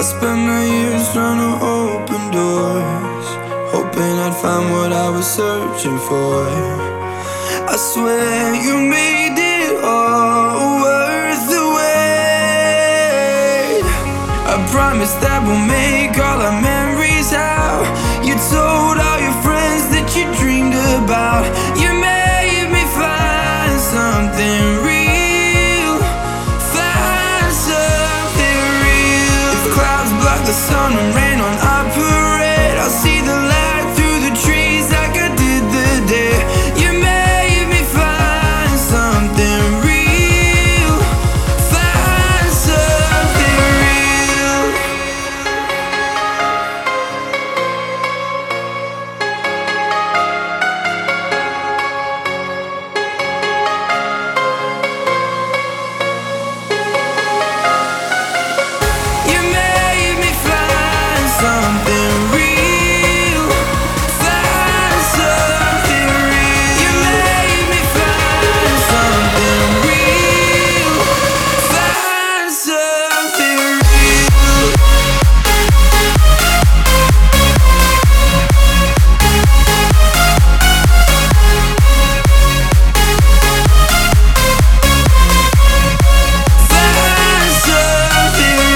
spent my years trying to open doors, hoping I'd find what I was searching for. I swear you made it all worth the wait. I promise that we'll make all our memories how you told all your friends that you dreamed about. You made me find something real, find something real. If clouds block the sun and rain on our parade, I'll see the light through the trees like I did the day you made me find something real, find something real. You made me find something real, find something real. You made me find something real, find something real. Find something.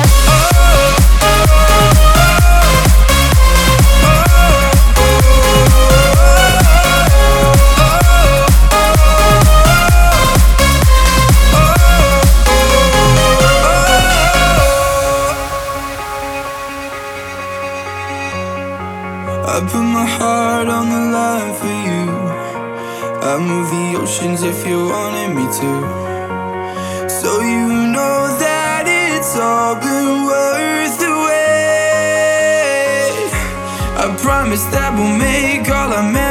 I put my heart on the line for you. I move the oceans if you wanted me to. So you know that it's all been worth the wait. I promise that we'll make all our memories